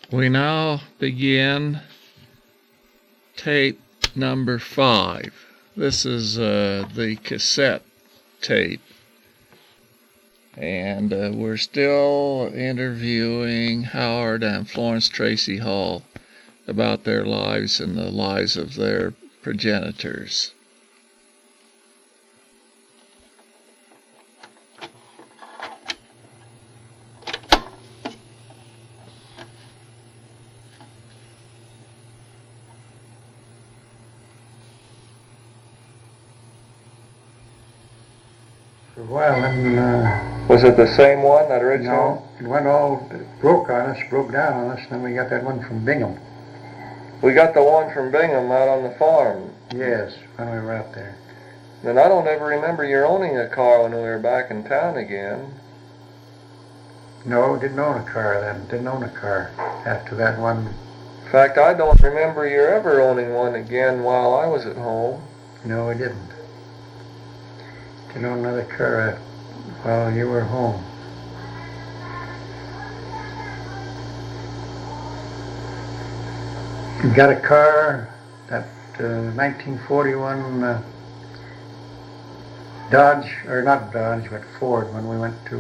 We now begin tape number 5. This is the cassette tape. And we're still interviewing Howard and Florence Tracy Hall about their lives and the lives of their progenitors. Well, and Was it the same one, that original? no, it went all broke down on us, and then we got that one from Bingham. We got the one from Bingham out on the farm. Yes, when we were out there. And I don't ever remember you owning a car when we were back in town again. No, didn't own a car then. Didn't own a car after that one. In fact, I don't remember you ever owning one again while I was at home. No, we didn't. Didn't own another car while you were home. We got a car, that 1941 Dodge, or not Dodge, but Ford, when we went to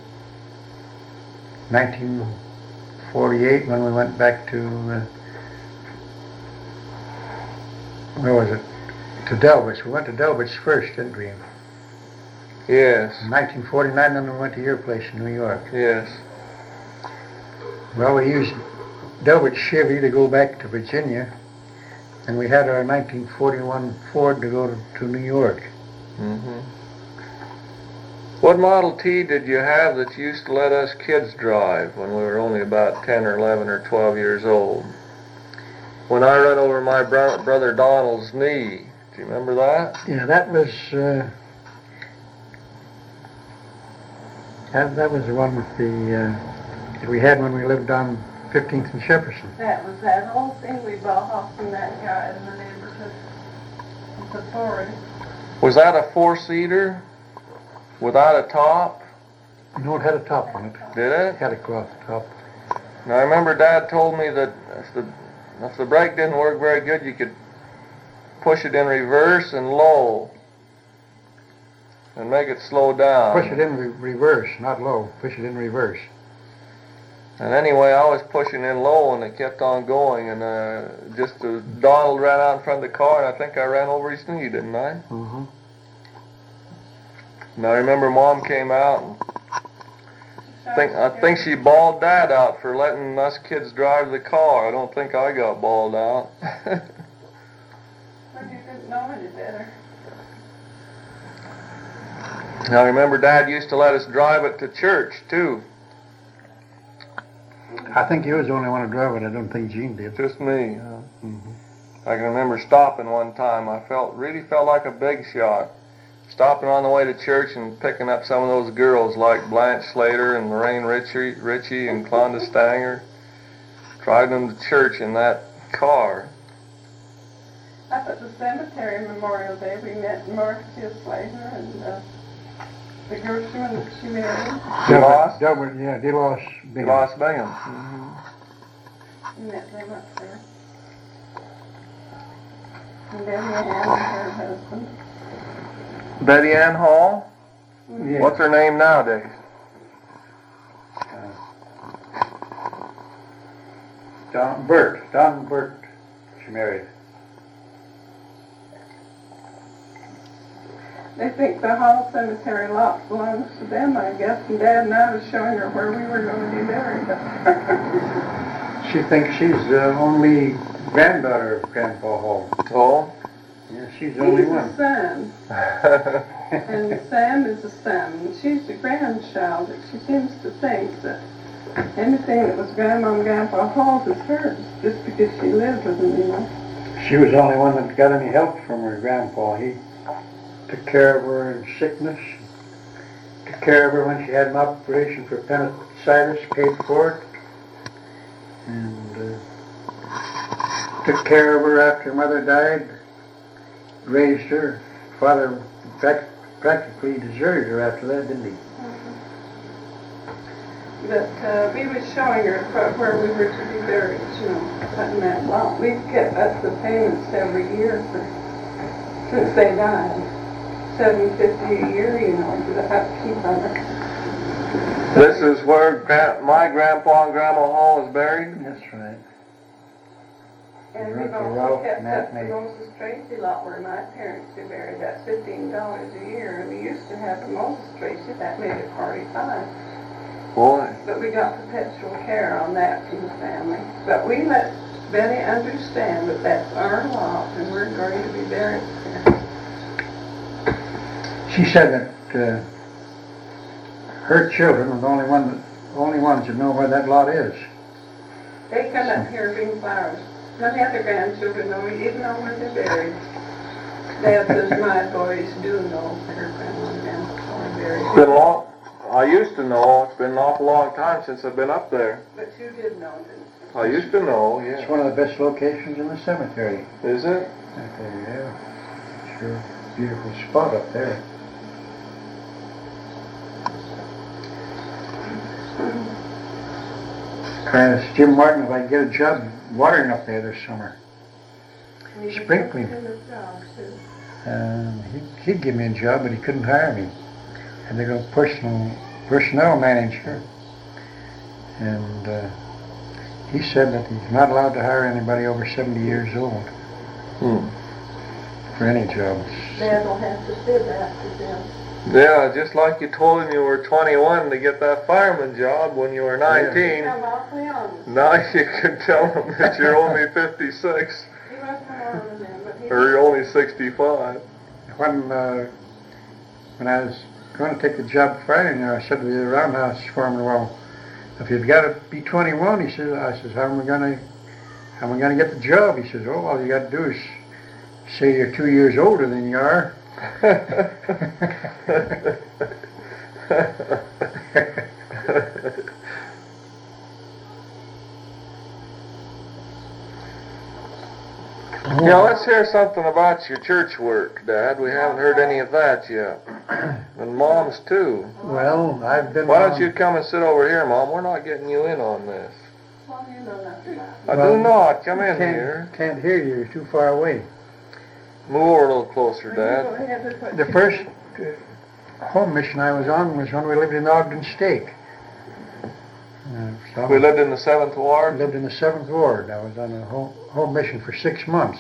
1948, when we went back to, where was it? To Delbridge. We went to Delbridge first, didn't we? Yes. In 1949, then we went to your place in New York. Yes. Well, we used Delbridge Chevy to go back to Virginia, and we had our 1941 Ford to go to New York. Mm-hmm. What Model T did you have that you used to let us kids drive when we were only about 10 or 11 or 12 years old? When I ran over my brother Donald's knee. Do you remember that? Yeah, that was that was the one with the that we had when we lived on 15th and Jefferson. That was that whole thing we bought off from that guy in the neighborhood. The Ford. Was that a 4-seater without a top? No, it had a top on it. Did it? It had a cloth top. Now I remember Dad told me that if the brake didn't work very good, you could push it in reverse and low and make it slow down. Push it in reverse, not low. Push it in reverse. And anyway, I was pushing in low and it kept on going, and Donald ran out in front of the car, and I think I ran over his knee, didn't I? Mm-hmm. And I remember Mom came out and I think she bawled Dad out for letting us kids drive the car. I don't think I got bawled out. Well, you didn't know any better. Now I remember Dad used to let us drive it to church too. I think you was the only one to drive it. I don't think Gene did. Just me. Mm-hmm. I can remember stopping one time. I really felt like a big shot. Stopping on the way to church and picking up some of those girls like Blanche Slater and Lorraine Ritchie and Clonda Stanger. Driving them to church in that car. Up at the cemetery Memorial Day, we met Marcia Slater and the Gershman that she married. DeLoss? DeLoss Bingham. DeLoss Bingham. Mm-hmm. We met them up there. And Betty Ann and her husband. Betty Ann Hall? Yeah. What's her name nowadays? Don Burt, she married. They think the Hall Cemetery lot belongs to them, I guess, and Dad and I was showing her where we were going to be buried. She thinks she's the only granddaughter of Grandpa Hall. Oh? Yeah, she's the only He's one. a son, and Sam is a son, and she's the grandchild, but she seems to think that anything that was Grandma and Grandpa Hall's is hers, just because she lived with them, you know. She was the only one that got any help from her grandpa. He took care of her in sickness, took care of her when she had an operation for appendicitis, paid for it, and took care of her after her mother died, raised her. Father practically deserted her after that, didn't he? But we was showing her where we were to be buried, you know, cutting that lot. We've kept up the payments every year since they died. $750 a year, you know, for the upkeep of it. This is where my grandpa and grandma Hall is buried? That's right. And You're we've at the also Ralph kept up the Matinee. Moses Tracy lot where my parents were buried. That's $15 a year. And we used to have the Moses Tracy. That made it $45. Boy. But we got perpetual care on that from the family. But we let Betty understand that that's our lot and we're going to be buried there. She said that her children are the only ones that know where that lot is. They come up here and bring flowers. None of the other grandchildren know, even know where they're buried. Dad says my boys do know where grandma and grandpa are buried. It's been long. I used to know. It's been an awful long time since I've been up there. But you did know, didn't you? I used to know, It's yeah. one of the best locations in the cemetery. Is it? Right there, yeah. Sure, beautiful spot up there. I asked Jim Martin if I could get a job watering up there this summer. And he was Sprinkling. looking at the job, too. He'd give me a job, but he couldn't hire me. And they go personnel manager. And he said that he's not allowed to hire anybody over 70 years old for any jobs. Dad will have to say that to them. Yeah, just like you told him you were 21 to get that fireman job when you were 19. I'm awfully honest. Now you can tell him that you're only 56 He wasn't alone then, but he or you're only 65. When I was going to take the job Friday, I said to the roundhouse foreman, well, if you've got to be 21, he says, I says, how am I going to get the job? He says, oh, all you got to do is say you're 2 years older than you are. Yeah, let's hear something about your church work, Dad. We haven't heard any of that yet. And Mom's too. Well, I've been Why don't you come and sit over here, Mom? We're not getting you in on this. Well, you know nothing about it. I Well, do not. Come in here. Can't hear you. You're too far away. Move over a little closer, Well, you go Dad. ahead with what The you first do. home mission I was on was when we lived in Ogden Stake. So We lived in the 7th I Ward. lived in the 7th Ward. I was on a home mission for 6 months.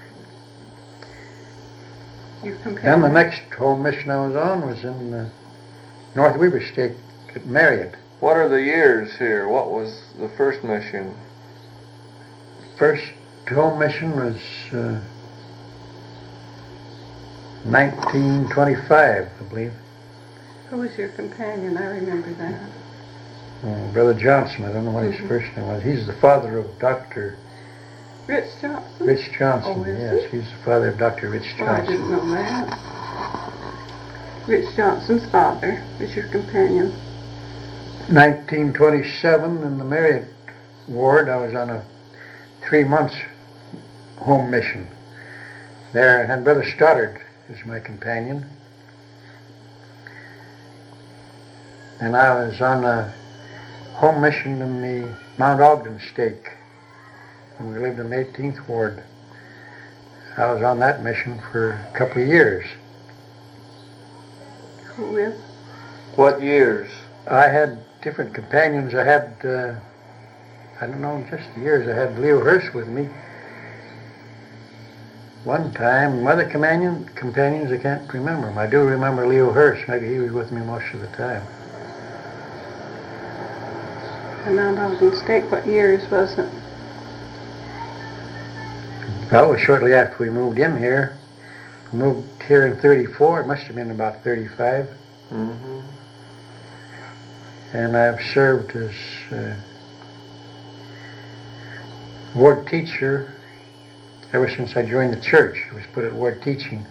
You compare Then the them. next home mission I was on was in North Weaver Stake at Marriott. What are the years here? What was the first mission? First home mission was 1925, I believe. Who was your companion? I remember that. Brother Johnson, I don't know what his first name was. He's the father of Dr. Rich Johnson? Rich Johnson. Oh, is Yes, he's the father of Dr. Rich Oh, I didn't Johnson. know that. Rich Johnson's father was your companion. 1927 in the Marriott Ward, I was on a 3 months home mission. There, and Brother Stoddard is my companion. And I was on a home mission in the Mount Ogden Stake. And we lived in the 18th Ward. I was on that mission for a couple of years. Who is? What years? I had different companions. I had, I don't know, just the years. I had Leo Hirsch with me. One time, other companions, I can't remember them. I do remember Leo Hirsch. Maybe he was with me most of the time. And Mount Ogden Stake, what years was it? Well, it was shortly after we moved in here. We moved here in 34. It must have been about 35. Mm-hmm. And I've served as ward teacher ever since I joined the church. I was put at ward teaching.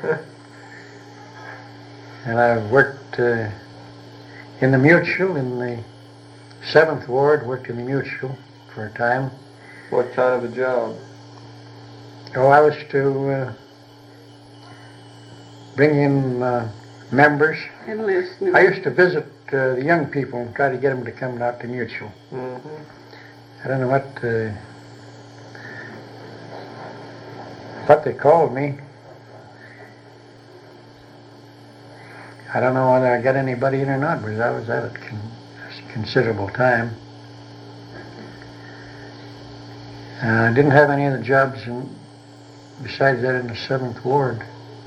And I've worked in the Mutual, in the 7th Ward, worked in the Mutual for a time. What kind of a job? Oh, I was to bring in members. And listening. I used to visit the young people and try to get them to come out to Mutual. I don't know what they called me. I don't know whether I got anybody in or not, because I was at it considerable time. I didn't have any other jobs besides that in the 7th Ward.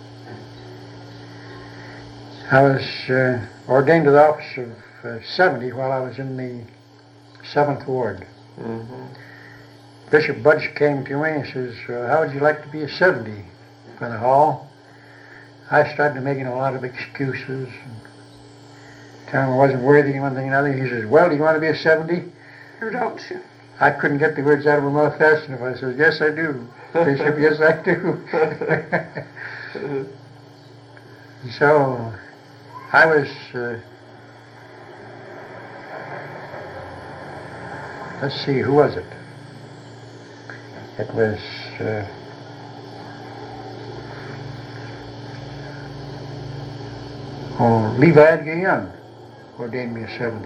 I was ordained to the office of 70 while I was in the 7th Ward. Bishop Budge came to me and says, how would you like to be a 70, Brother Hall? I started making a lot of excuses, telling him I wasn't worthy of one thing and another. He says, well, do you want to be a 70? Or don't you? I couldn't get the words out of my mouth fast enough. I said, yes, I do. Bishop, yes, I do. So I was, let's see, who was it? It was Levi Edgar Young ordained me a 70.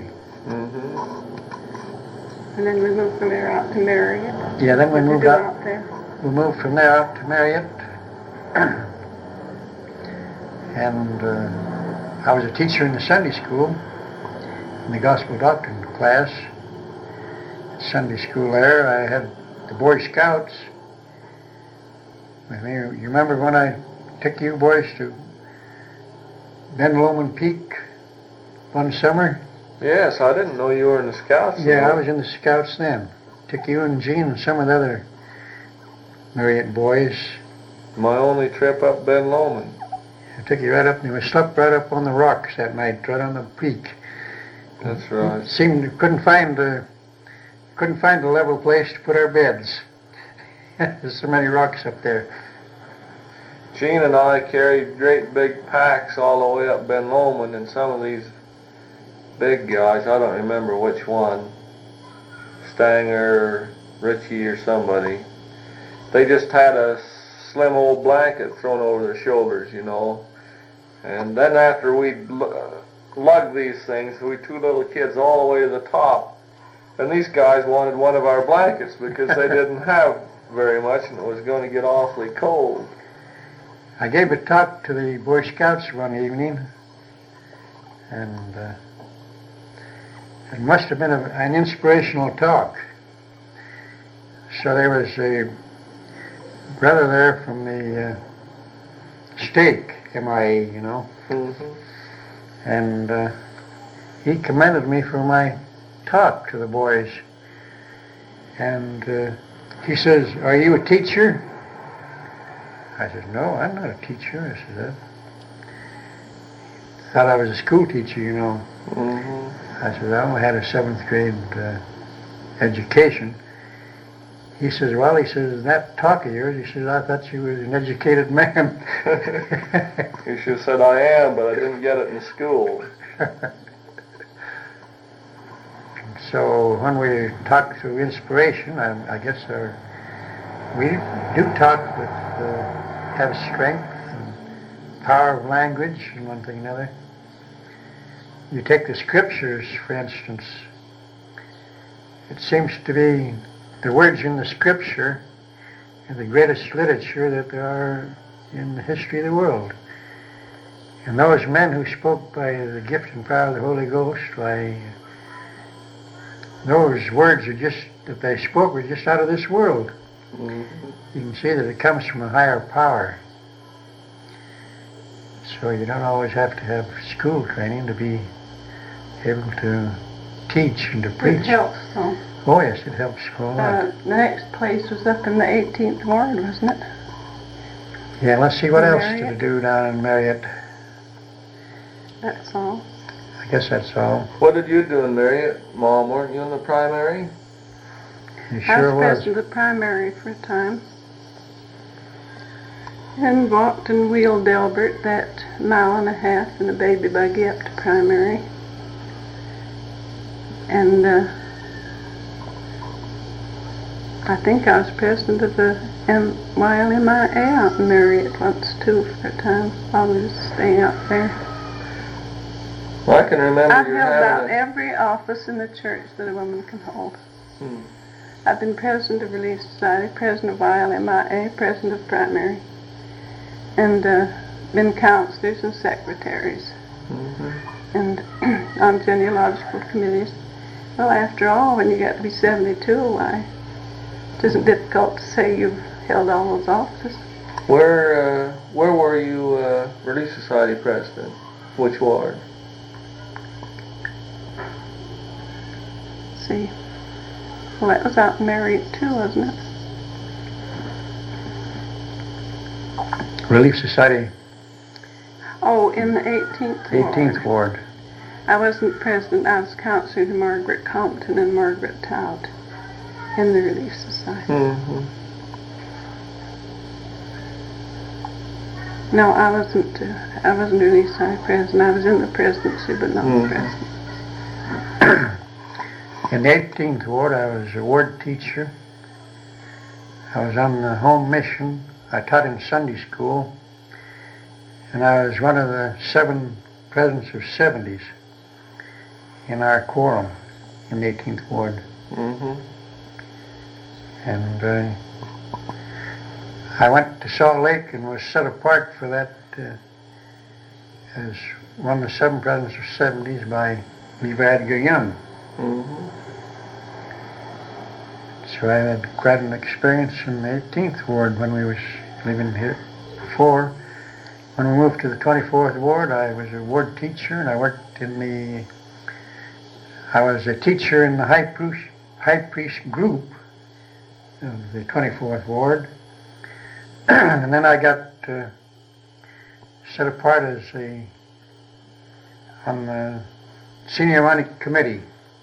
And then we moved from there out to Marriott. Yeah, then we moved out out. there. We moved from there out to Marriott, and I was a teacher in the Sunday school, in the Gospel Doctrine class. Sunday school there, I had the Boy Scouts. I mean, you remember when I took you boys to Ben Lomond Peak one summer? Yes, I didn't know you were in the Scouts. Yeah, I was in the Scouts then. Took you and Gene and some of the other Marriott boys. My only trip up Ben Lomond. I took you right up, and we slept right up on the rocks that night, right on the peak. That's right. It seemed we couldn't find a level place to put our beds. There's so many rocks up there. Gene and I carried great big packs all the way up Ben Lomond, and some of these big guys, I don't remember which one, Stanger, Richie or somebody, they just had a slim old blanket thrown over their shoulders, you know. And then after we'd lugged these things, we two little kids all the way to the top, and these guys wanted one of our blankets because they didn't have very much and it was going to get awfully cold. I gave a talk to the Boy Scouts one evening, and it must have been an inspirational talk. So there was a brother there from the stake, MIA, you know, and he commended me for my talk to the boys. And he says, "Are you a teacher?" I said, "No, I'm not a teacher." I said, "I thought I was a school teacher, you know." I said, "I only had a 7th grade education." He says, "Well," he says, "that talk of yours," he says, "I thought you was an educated man." You should have said, "I am, but I didn't get it in school." So when we talk to inspiration, I guess we do talk with have strength and power of language and one thing or another. You take the scriptures, for instance. It seems to be the words in the scripture are the greatest literature that there are in the history of the world. And those men who spoke by the gift and power of the Holy Ghost, those words that they spoke were just out of this world. You can see that it comes from a higher power. So you don't always have to have school training to be able to teach and to preach. It helps, though. Oh yes, it helps a whole lot. The next place was up in the 18th Ward, wasn't it? Yeah, let's see what else Marriott. to do down in Marriott. That's all. I guess that's all. What did you do in Marriott, Mom? Weren't you in the primary? You I sure was was. president of the primary for a time. And walked and wheeled Delbert that 1.5 miles in a baby buggy up to primary. And I think I was president of the YLMIA out in Marriott once too for a time. I was staying out there. Well, I can remember I've you held out having a... every office in the church that a woman can hold. Hmm. I've been president of Relief Society, president of ILMIA, president of primary, and been counselors and secretaries, and on genealogical committees. Well, after all, when you get to be 72, why, it isn't difficult to say you've held all those offices. Where were you Relief Society president? Which ward? See, well, that was out in Marriott too, wasn't it? Relief Society, Oh, in the 18th ward. 18th Ward. I wasn't president. I was counselor to Margaret Compton and Margaret Tout in the Relief Society. Mm-hmm. No, I wasn't Relief Society president. I was in the presidency, but not the president. In the 18th Ward, I was a ward teacher. I was on the home mission. I taught in Sunday school. And I was one of the 7 presidents of 70s in our quorum in the 18th Ward. Mm-hmm. And I went to Salt Lake and was set apart for that as one of the 7 presidents of 70s by Levi Edgar Young. Mm-hmm. So I had quite an experience in the 18th Ward when we was living here before. When we moved to the 24th Ward, I was a ward teacher, and I worked I was a teacher in the high priest group of the 24th Ward. And then I got set apart on the Senior Aaronic Committee.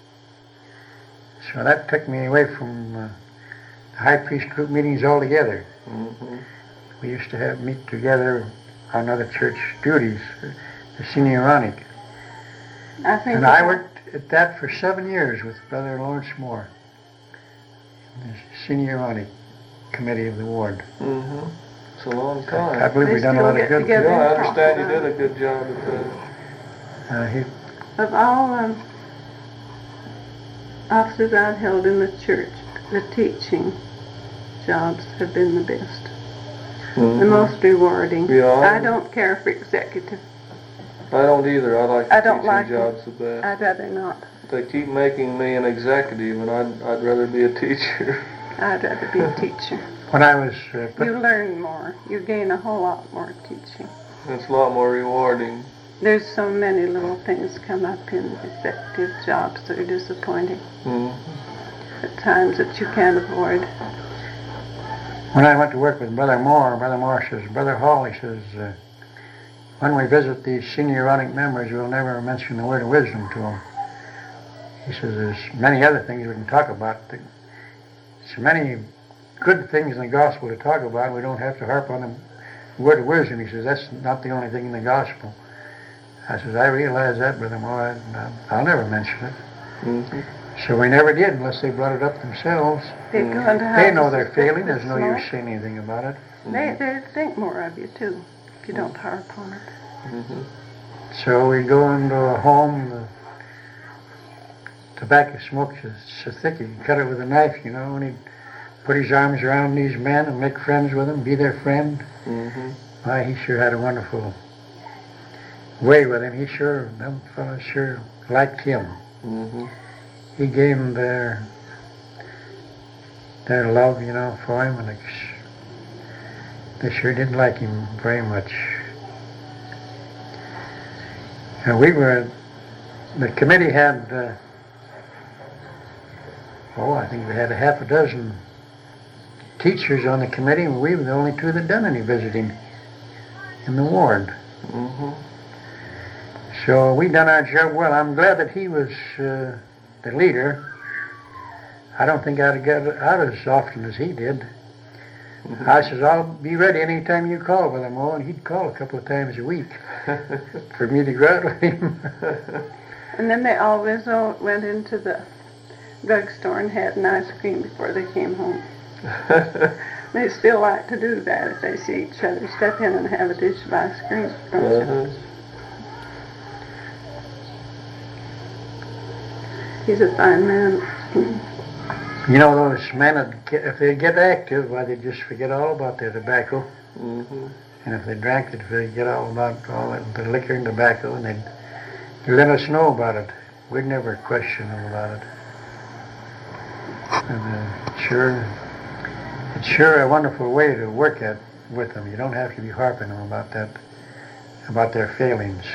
So that took me away from the high priest group meetings altogether. Mm-hmm. We used to meet together on other church duties, the Senior Aaronic. And I worked at that for 7 years with Brother Lawrence Moore, the Senior Aaronic Committee of the Ward. Mm-hmm. It's a long I time. believe we've done a lot of good. Yeah, I understand you did a good job at that. Of all offices I've held in the church, the teaching jobs have been the best. Mm-hmm. The most rewarding. Yeah. I don't care for executive. I don't either. I like the I don't teaching like jobs the best. I'd rather not. They keep making me an executive, and I'd rather be a teacher. I'd rather be a teacher. When I was You learn more. You gain a whole lot more teaching. It's a lot more rewarding. There's so many little things come up in executive jobs that are disappointing Mm-hmm. at times that you can't avoid. when I went to work with Brother Moore says, Brother Hall, he says, when we visit these Senior Aaronic members, we'll never mention the word of wisdom to them. He says, there's many other things we can talk about. So many good things in the gospel to talk about. We don't have to harp on the word of wisdom. He says, that's not the only thing in the gospel. I says, I realize that, Brother Moore, and I'll never mention it. Mm-hmm. So we never did unless they brought it up themselves. They go into They know houses they're that failing. look There's no small. use saying anything about it. They think more of you too if you don't harp on it. Mm-hmm. So we'd go into a home, the tobacco smoke is so thick you can cut it with a knife, you know, and he'd put his arms around these men and make friends with them, be their friend. Mm-hmm. Why, he sure had a wonderful way with him. Them fellas sure liked him. Mm-hmm. He gave them their love, you know, for him, and they sure didn't like him very much. And the committee had, I think they had a half a dozen teachers on the committee, and we were the only 2 that done any visiting in the ward. Mm-hmm. So we done our job well. I'm glad that he was the leader. I don't think I'd have got out as often as he did. Mm-hmm. I says, I'll be ready anytime you call, Brother Moore, and he'd call a couple of times a week for me to go out with him. And then they always went into the drugstore and had an ice cream before they came home. They still like to do that if they see each other. Step in and have a dish of ice cream. Uh-huh. He's a fine man. You know, those men, if they get active, why, they just forget all about their tobacco. Mm-hmm. And if they drank it, they forget all about all that, the liquor and tobacco, and they'd let us know about it. We'd never question them about it. And it's sure a wonderful way to work at with them. You don't have to be harping them about that, about their failings.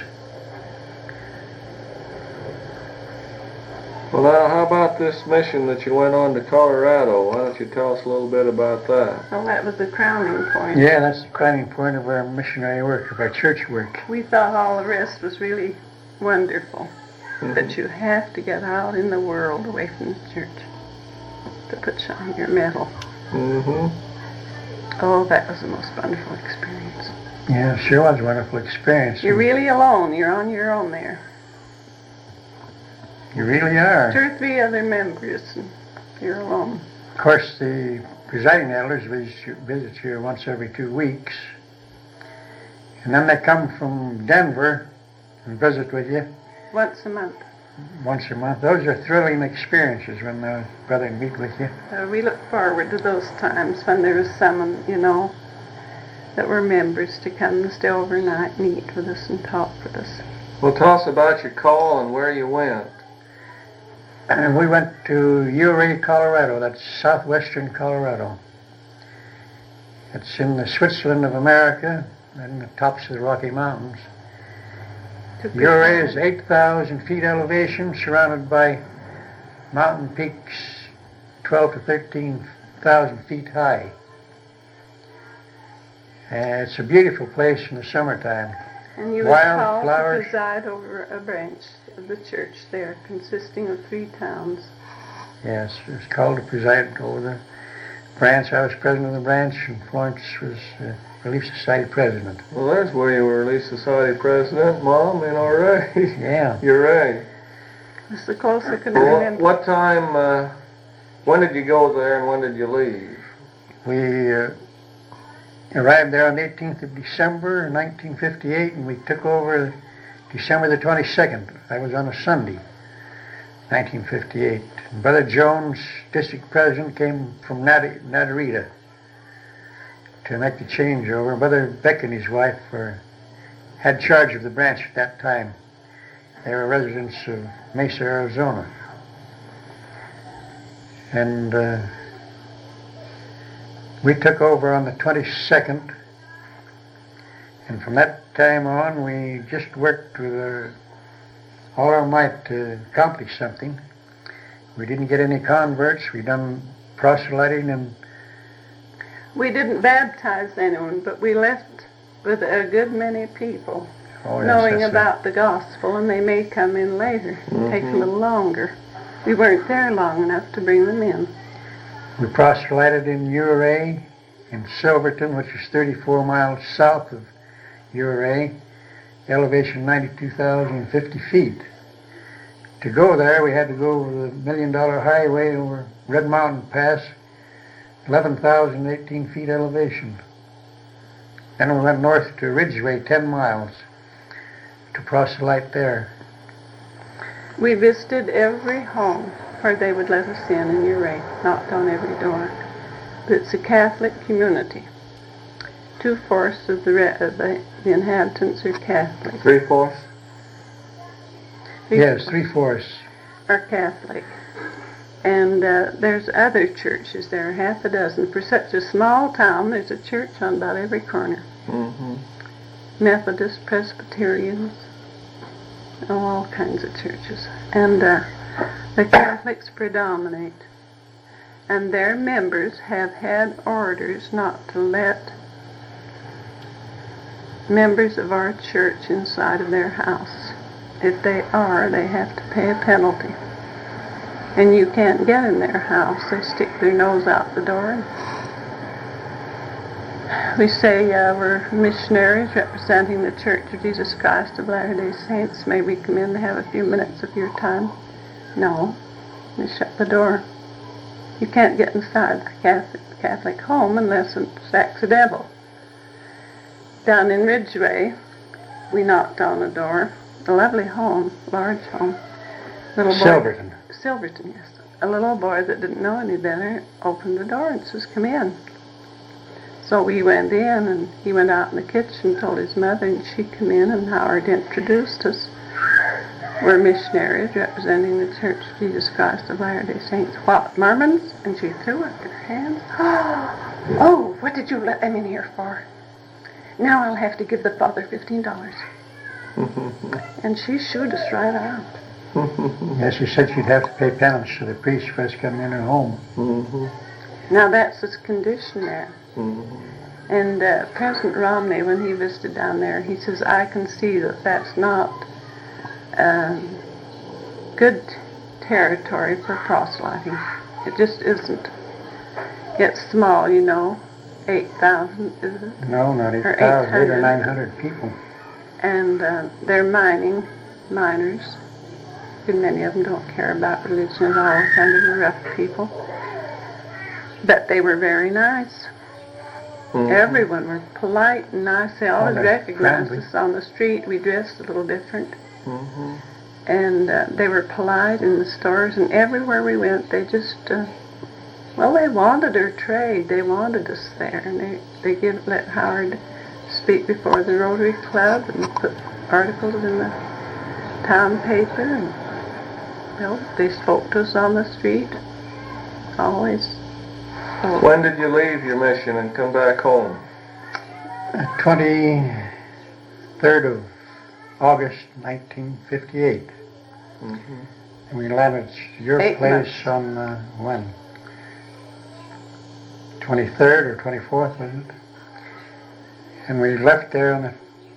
Well, now, how about this mission that you went on to Colorado? Why don't you tell us a little bit about that? Well, that was the crowning point. Yeah, that's the crowning point of our missionary work, of our church work. We thought all the rest was really wonderful. But you have to get out in the world away from the church to put on your medal. Mm-hmm. Oh, that was the most wonderful experience. Yeah, it sure was a wonderful experience. You're really alone. You're on your own there. You really are. 2 or 3 other members, and you're alone. Of course, the presiding elders visit you once every 2 weeks. And then they come from Denver and visit with you Once a month. once a month. Those are thrilling experiences when the brethren meet with you. We look forward to those times when there was someone, that were members to come and stay overnight and eat with us and talk with us. Well, tell us about your call and where you went. And we went to Ouray, Colorado. That's southwestern Colorado. It's in the Switzerland of America, in the tops of the Rocky Mountains. Ouray is 8,000 feet elevation, surrounded by mountain peaks 12 to 13,000 feet high. It's a beautiful place in the summertime. And you were called to preside over a branch of the church there, consisting of 3 towns. Yes, it was called to preside over the branch. I was president of the branch, and Florence was Relief Society president. Well, there's where you were Relief Society president, Mom, in Ouray. Yeah. You're right. That's the closest I can remember. What time, when did you go there and when did you leave? We arrived there on the 18th of December 1958, and we took over December the 22nd. That was on a Sunday, 1958. And Brother Jones, district president, came from Nadarita to make the changeover. Brother Beck and his wife had charge of the branch at that time. They were residents of Mesa, Arizona. And we took over on the 22nd, and from that time on we just worked with all our might to accomplish something. We didn't get any converts. We done proselyting, and we didn't baptize anyone, but we left with a good many people knowing about the gospel, and they may come in later. It takes a little longer. We weren't there long enough to bring them in. We proselyted in Ouray, in Silverton, which is 34 miles south of Ouray, elevation 92,050 feet. To go there, we had to go over the $1 Million Highway over Red Mountain Pass, 11,018 feet elevation. Then we went north to Ridgeway, 10 miles, to proselyte there. We visited every home where they would let us in Ouray, knocked on every door. But it's a Catholic community. 2/4 of the inhabitants are Catholic. 3/4? Yes, 3/4 are Catholic. And there's other churches there, 6 For such a small town, there's a church on about every corner. Mm-hmm. Methodist, Presbyterians, all kinds of churches. And the Catholics predominate. And their members have had orders not to let members of our church inside of their house. If they are, they have to pay a penalty. And you can't get in their house. They stick their nose out the door. We say we're missionaries representing the Church of Jesus Christ of Latter-day Saints. May we come in to have a few minutes of your time? No. They shut the door. You can't get inside the Catholic home unless it's accidental. Down in Ridgeway, we knocked on a door. A lovely home, large home. Little boy, Silverton. Silverton, yes. A little boy that didn't know any better opened the door and says, "Come in." So we went in, and he went out in the kitchen, told his mother, and she come in, and Howard introduced us. We're missionaries representing the Church of Jesus Christ of Latter-day Saints. What, Mormons? And she threw up her hands. Oh, what did you let them in here for? Now I'll have to give the father $15. And she shooed us right out. Yes, she said she'd have to pay penance to the priest for us coming in her home. Now that's his condition there. And President Romney, when he visited down there, he says, I can see that that's not good territory for proselyting. It just isn't. It's small, you know. 8,000, is it? No, not Or 8,000, 8 or 800. 900 people. And they're miners. And many of them don't care about religion at all, kind of rough people. But they were very nice. Everyone were polite and nice. They always they're recognized friendly. us on the street. We dressed a little different. And they were polite in the stores, and everywhere we went, they just, they wanted our trade. They wanted us there, and they let Howard speak before the Rotary Club and put articles in the town paper, and they spoke to us on the street, always. When did you leave your mission and come back home? 23rd of August, 1958. And we landed at your 8 place months. on, when? 23rd or 24th, was it? And we left there on the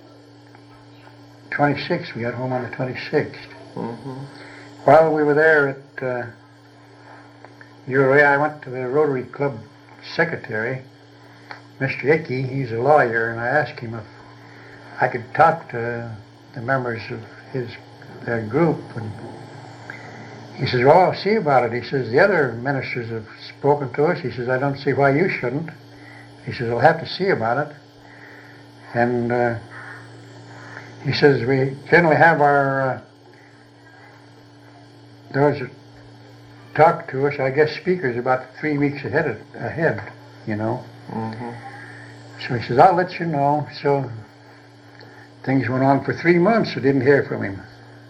26th. We got home on the 26th. While we were there at URA, I went to the Rotary Club secretary, Mr. Icky. He's a lawyer, and I asked him if I could talk to the members of their group. And he says, well, I'll see about it. He says, the other ministers have spoken to us. He says, I don't see why you shouldn't. He says, I'll have to see about it. And he says, we generally have our those that talk to us, I guess speakers, about 3 weeks ahead, you know. So he says, I'll let you know. So things went on for 3 months. I didn't hear from him.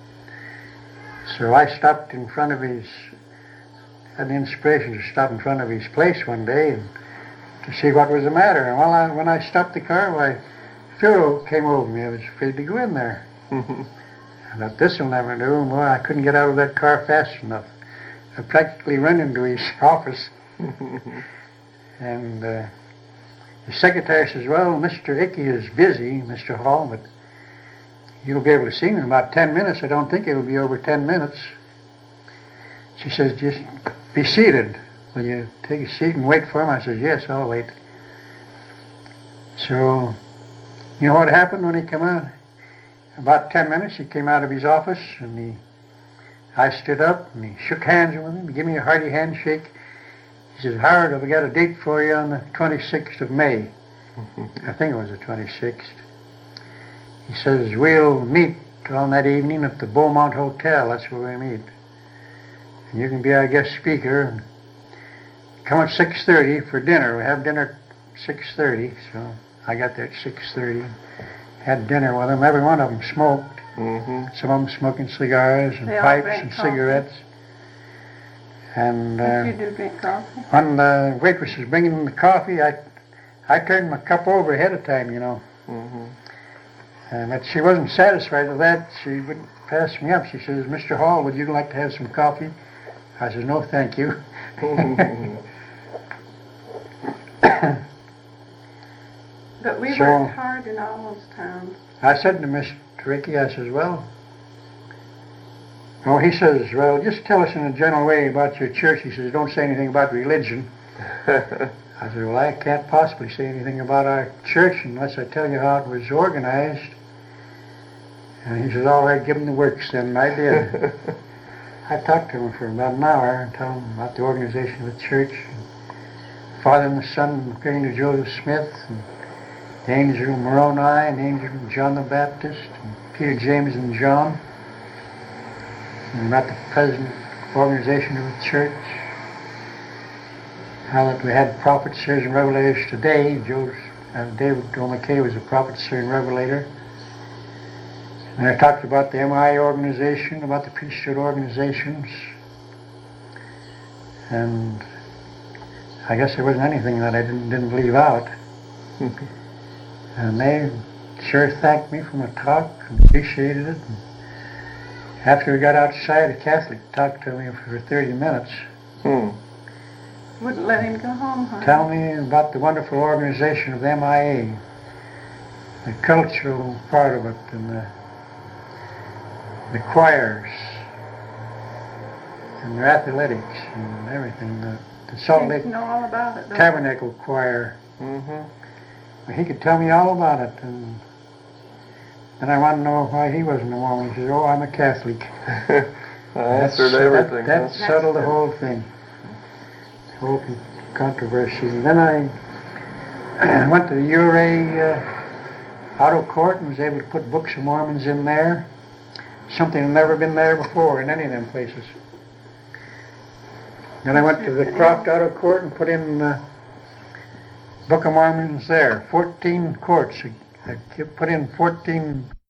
So I stopped in front of had the inspiration to stop in front of his place one day and to see what was the matter. And when I stopped the car, Phil came over me. I was afraid to go in there. I thought, this will never do. And I couldn't get out of that car fast enough. I practically ran into his office. And the secretary says, well, Mr. Icky is busy, Mr. Hall, but you'll be able to see him in about 10 minutes. I don't think it'll be over 10 minutes. She says, just be seated. Will you take a seat and wait for him? I said, yes, I'll wait. So, you know what happened when he came out? About 10 minutes, he came out of his office, and I stood up, and he shook hands with him, gave me a hearty handshake. He said, Howard, I've got a date for you on the 26th of May. I think it was the 26th. He says, we'll meet on that evening at the Beaumont Hotel. That's where we meet. And you can be our guest speaker. And come at 6:30 for dinner. We have dinner at 6:30, so I got there at 6:30. Had dinner with them. Every one of them smoked. Some of them smoking cigars and They all pipes drank and coffee. cigarettes. And You do drink coffee? when the waitress was bringing the coffee, I turned my cup over ahead of time, you know. But she wasn't satisfied with that. She wouldn't pass me up. She says, Mr. Hall, would you like to have some coffee? I said, no, thank you. But we So- worked hard in all those towns. I said to Mr. Ricky, I says, he says, well, just tell us in a general way about your church. He says, don't say anything about religion. I said, well, I can't possibly say anything about our church unless I tell you how it was organized. And he says, all right, give him the works then. And I did. I talked to him for about an hour and told him about the organization of the church. Father and the Son appearing to Joseph Smith, and the angel Moroni, and the angel John the Baptist, and Peter, James, and John. and about the present organization of the church. How that we had prophets, seers, and revelators today. David O. McKay was a prophet, seer, and revelator. And I talked about the MI organization, about the priesthood organizations. And I guess there wasn't anything that I didn't leave out. And they sure thanked me for my talk and appreciated it. And after we got outside, a Catholic talked to me for 30 minutes. Wouldn't let him go home, huh? Tell me about the wonderful organization of the MIA, the cultural part of it, and the choirs, and their athletics, and everything. The Salt Lake know all about it, Tabernacle Choir. He could tell me all about it, and then I wanted to know why he wasn't a Mormon. He said, "Oh, I'm a Catholic." I answered everything. That settled the whole thing, the whole controversy. And then I went to the URA Auto Court and was able to put Books of Mormons in there, something that never been there before in any of them places. Then I went to the Croft Auto Court and put in Book of Mormons there, 14 courts. I put in 14